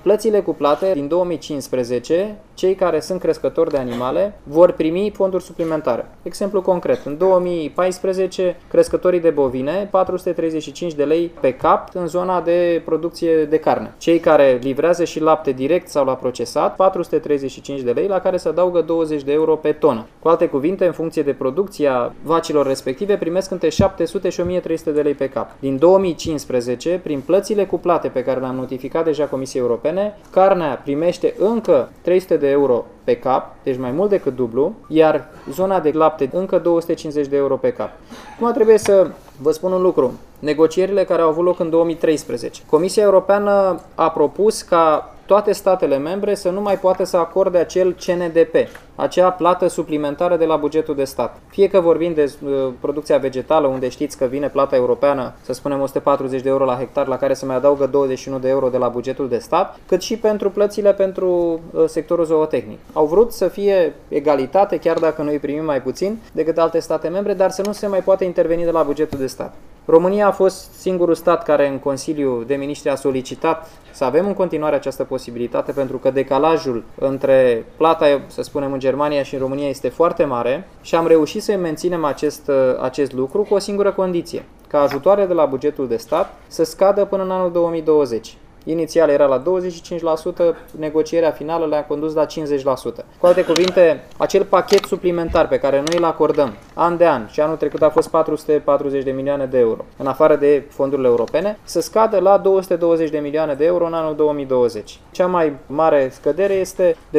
Plățile cuplate din 2015, cei care sunt crescători de animale vor primi fonduri suplimentare. Exemplu concret, în 2014, crescătorii de bovine, 435 de lei pe cap în zona de producție de carne. Cei care livrează și lapte direct sau la procesat, 435 de lei, la care se adaugă 20 de euro pe tonă. Cu alte cuvinte, în funcție de producția vacilor respective, primesc între 700 și 1300 de lei pe cap. Din 2015, prin plățile cuplate pe care le-am notificat deja Comisiei Europene, carnea primește încă 300 de euro pe cap, deci mai mult decât dublu, iar zona de lapte încă 250 de euro pe cap. Acum trebuie să vă spun un lucru. Negocierile care au avut loc în 2013. Comisia Europeană a propus ca toate statele membre să nu mai poată să acorde acel CNDP, acea plată suplimentară de la bugetul de stat. Fie că vorbim de producția vegetală, unde știți că vine plata europeană, să spunem 140 de euro la hectar, la care se mai adaugă 21 de euro de la bugetul de stat, cât și pentru plățile pentru sectorul zootehnic. Au vrut să fie egalitate, chiar dacă noi primim mai puțin decât alte state membre, dar să nu se mai poate interveni de la bugetul de stat. România a fost singurul stat care în Consiliul de Ministri a solicitat să avem în continuare această posibilitate, pentru că decalajul între plata, să spunem, în Germania și în România este foarte mare și am reușit să menținem acest lucru cu o singură condiție, ca ajutoare de la bugetul de stat să scadă până în anul 2020. Inițial era la 25%, negocierea finală le-a condus la 50%. Cu alte cuvinte, acel pachet suplimentar pe care noi îl acordăm an de an, și anul trecut a fost 440 de milioane de euro, în afară de fondurile europene, să scadă la 220 de milioane de euro în anul 2020. Cea mai mare scădere este de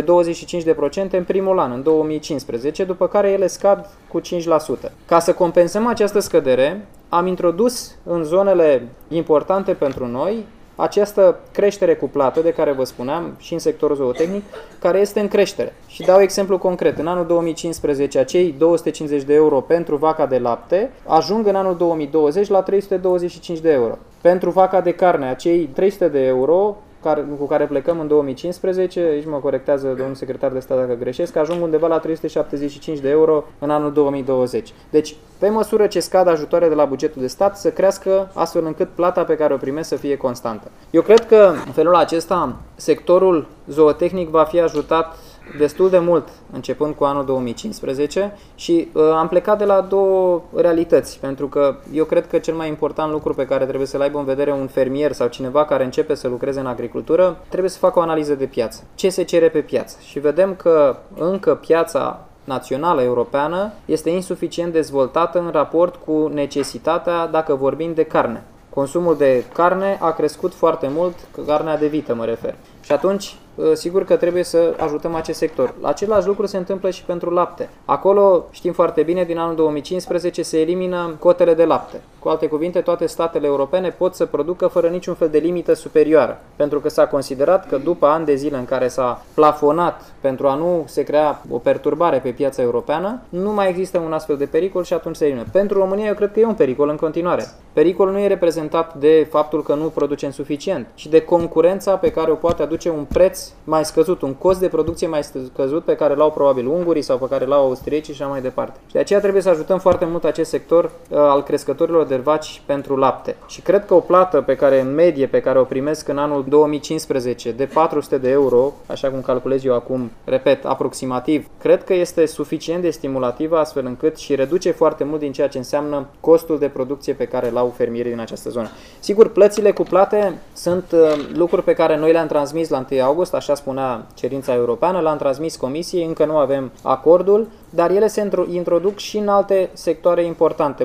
25% în primul an, în 2015, după care ele scad cu 5%. Ca să compensăm această scădere, am introdus în zonele importante pentru noi această creștere cuplată de care vă spuneam și în sectorul zootehnic, care este în creștere. Și dau exemplu concret. În anul 2015, acei 250 de euro pentru vaca de lapte ajung în anul 2020 la 325 de euro. Pentru vaca de carne, acei 300 de euro cu care plecăm în 2015, aici mă corectează domnul secretar de stat dacă greșesc, ajung undeva la 375 de euro în anul 2020. Deci, pe măsură ce scad ajutoare de la bugetul de stat, să crească astfel încât plata pe care o primesc să fie constantă. Eu cred că în felul acesta sectorul zootehnic va fi ajutat destul de mult începând cu anul 2015 și am plecat de la două realități, pentru că eu cred că cel mai important lucru pe care trebuie să-l aibă în vedere un fermier sau cineva care începe să lucreze în agricultură, trebuie să facă o analiză de piață. Ce se cere pe piață? Și vedem că încă piața națională europeană este insuficient dezvoltată în raport cu necesitatea dacă vorbim de carne. Consumul de carne a crescut foarte mult, carnea de vită mă refer. Și atunci, sigur că trebuie să ajutăm acest sector. Același lucru se întâmplă și pentru lapte. Acolo, știm foarte bine, din anul 2015 se elimină cotele de lapte. Cu alte cuvinte, toate statele europene pot să producă fără niciun fel de limită superioară. Pentru că s-a considerat că după ani de zile în care s-a plafonat pentru a nu se crea o perturbare pe piața europeană, nu mai există un astfel de pericol și atunci se elimină. Pentru România eu cred că e un pericol în continuare. Pericolul nu e reprezentat de faptul că nu producem suficient, ci de concurența pe care o poate aduce un preț mai scăzut, un cost de producție mai scăzut pe care l-au probabil ungurii sau pe care l-au austriecii și așa mai departe. Și de aceea trebuie să ajutăm foarte mult acest sector al crescătorilor de vaci pentru lapte. Și cred că o plată pe care în medie pe care o primesc în anul 2015 de 400 de euro, așa cum calculez eu acum, repet, aproximativ, cred că este suficient de stimulativă astfel încât și reduce foarte mult din ceea ce înseamnă costul de producție pe care l-au fermierii din această zonă. Sigur, plățile cuplate sunt lucruri pe care noi le-am transmis la 1 august, așa spunea cerința europeană, l-am transmis Comisiei, încă nu avem acordul, dar ele se introduc și în alte sectoare importante.